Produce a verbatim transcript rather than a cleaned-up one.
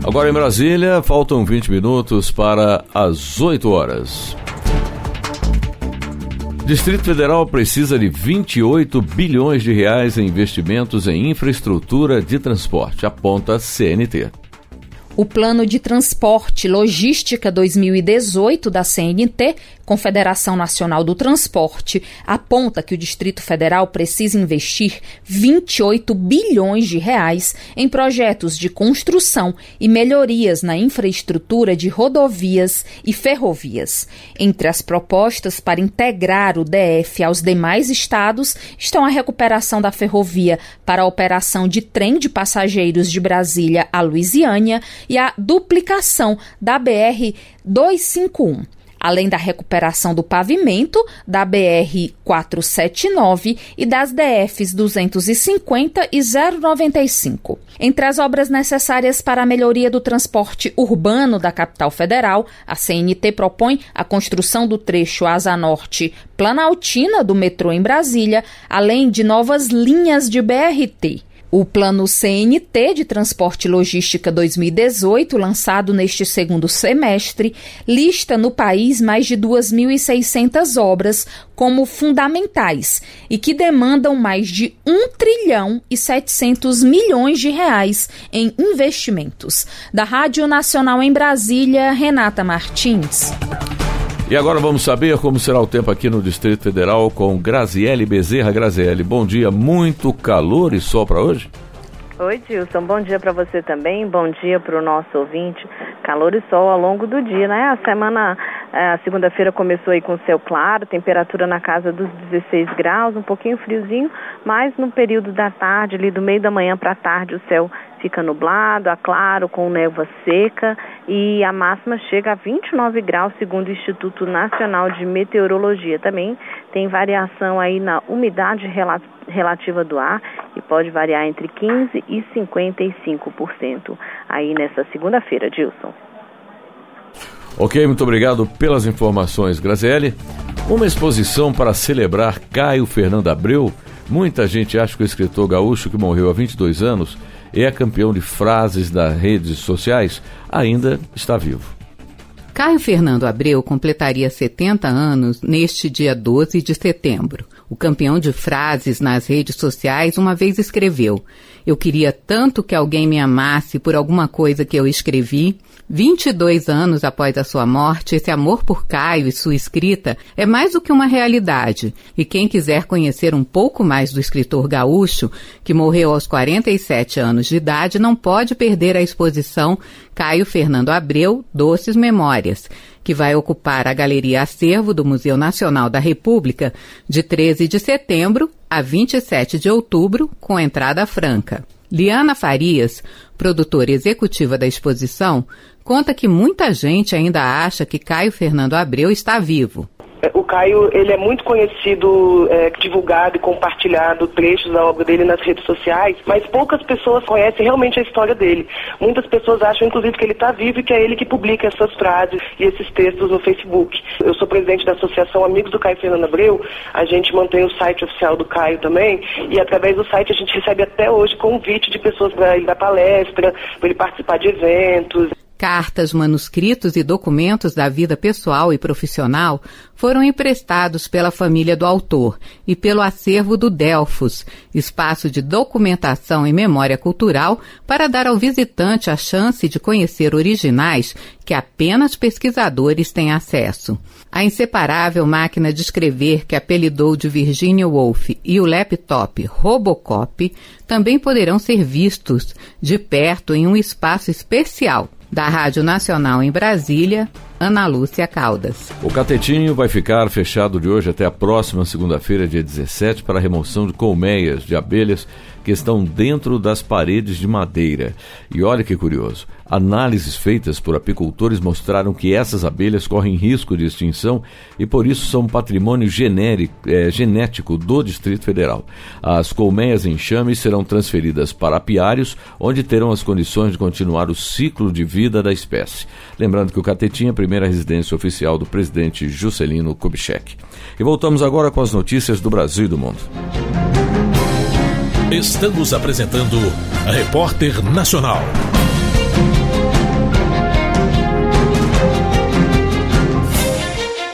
Agora em Brasília, faltam vinte minutos para as oito horas. Distrito Federal precisa de vinte e oito bilhões de reais em investimentos em infraestrutura de transporte, aponta C N T. O Plano de Transporte e Logística dois mil e dezoito da C N T, Confederação Nacional do Transporte, aponta que o Distrito Federal precisa investir vinte e oito bilhões de reais em projetos de construção e melhorias na infraestrutura de rodovias e ferrovias. Entre as propostas para integrar o D F aos demais estados estão a recuperação da ferrovia para a operação de trem de passageiros de Brasília a Luisiânia e a duplicação da B R duzentos e cinquenta e um. Além da recuperação do pavimento, da B R quatrocentos e setenta e nove e das D Fs duzentos e cinquenta e zero noventa e cinco. Entre as obras necessárias para a melhoria do transporte urbano da capital federal, a C N T propõe a construção do trecho Asa Norte Planaltina do metrô em Brasília, além de novas linhas de B R T. O Plano C N T de Transporte e Logística dois mil e dezoito, lançado neste segundo semestre, lista no país mais de duas mil e seiscentas obras como fundamentais e que demandam mais de um trilhão e setecentos milhões de reais em investimentos. Da Rádio Nacional em Brasília, Renata Martins. E agora vamos saber como será o tempo aqui no Distrito Federal com Graziele Bezerra. Graziele, bom dia. Muito calor e sol para hoje? Oi, Dilson. Bom dia para você também. Bom dia para o nosso ouvinte. Calor e sol ao longo do dia, né? A semana, a segunda-feira começou aí com céu claro, temperatura na casa dos dezesseis graus, um pouquinho friozinho, mas no período da tarde, ali do meio da manhã para a tarde, o céu fica nublado, a claro, com névoa seca, e a máxima chega a vinte e nove graus, segundo o Instituto Nacional de Meteorologia. Também tem variação aí na umidade relativa do ar, e pode variar entre quinze e cinquenta e cinco por cento aí nessa segunda-feira, Dilson. Ok, muito obrigado pelas informações, Graziele. Uma exposição para celebrar Caio Fernando Abreu. Muita gente acha que o escritor gaúcho, que morreu há vinte e dois anos, é campeão de frases das redes sociais, ainda está vivo. Caio Fernando Abreu completaria setenta anos neste dia doze de setembro. O campeão de frases nas redes sociais uma vez escreveu: "Eu queria tanto que alguém me amasse por alguma coisa que eu escrevi." vinte e dois anos após a sua morte, esse amor por Caio e sua escrita é mais do que uma realidade. E quem quiser conhecer um pouco mais do escritor gaúcho, que morreu aos quarenta e sete anos de idade, não pode perder a exposição Caio Fernando Abreu, Doces Memórias, que vai ocupar a Galeria Acervo do Museu Nacional da República de treze de setembro a vinte e sete de outubro, com entrada franca. Liana Farias, produtora executiva da exposição, conta que muita gente ainda acha que Caio Fernando Abreu está vivo. O Caio, ele é muito conhecido, é, divulgado e compartilhado trechos da obra dele nas redes sociais, mas poucas pessoas conhecem realmente a história dele. Muitas pessoas acham, inclusive, que ele está vivo e que é ele que publica essas frases e esses textos no Facebook. Eu sou presidente da Associação Amigos do Caio Fernando Abreu, a gente mantém o site oficial do Caio também, e através do site a gente recebe até hoje convite de pessoas para ir dar palestra, para ele participar de eventos. Cartas, manuscritos e documentos da vida pessoal e profissional foram emprestados pela família do autor e pelo acervo do Delfos, espaço de documentação e memória cultural para dar ao visitante a chance de conhecer originais que apenas pesquisadores têm acesso. A inseparável máquina de escrever que apelidou de Virginia Woolf e o laptop Robocop também poderão ser vistos de perto em um espaço especial. Da Rádio Nacional em Brasília, Ana Lúcia Caldas. O Catetinho vai ficar fechado de hoje até a próxima segunda-feira, dia dezessete, para a remoção de colmeias de abelhas que estão dentro das paredes de madeira. E olha que curioso, análises feitas por apicultores mostraram que essas abelhas correm risco de extinção e por isso são patrimônio genérico, é, genético do Distrito Federal. As colmeias enxames serão transferidas para apiários, onde terão as condições de continuar o ciclo de vida da espécie. Lembrando que o Catetinho é a primeira residência oficial do presidente Juscelino Kubitschek. E voltamos agora com as notícias do Brasil e do mundo. Estamos apresentando a Repórter Nacional.